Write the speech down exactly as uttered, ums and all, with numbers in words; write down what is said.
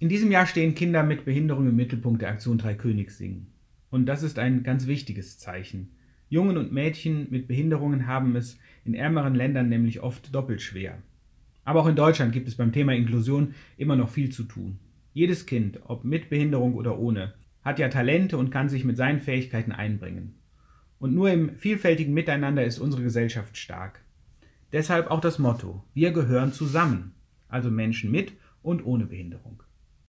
In diesem Jahr stehen Kinder mit Behinderung im Mittelpunkt der Aktion Drei Königssingen. Und das ist ein ganz wichtiges Zeichen. Jungen und Mädchen mit Behinderungen haben es in ärmeren Ländern nämlich oft doppelt schwer. Aber auch in Deutschland gibt es beim Thema Inklusion immer noch viel zu tun. Jedes Kind, ob mit Behinderung oder ohne, hat ja Talente und kann sich mit seinen Fähigkeiten einbringen. Und nur im vielfältigen Miteinander ist unsere Gesellschaft stark. Deshalb auch das Motto: Wir gehören zusammen, also Menschen mit und ohne Behinderung.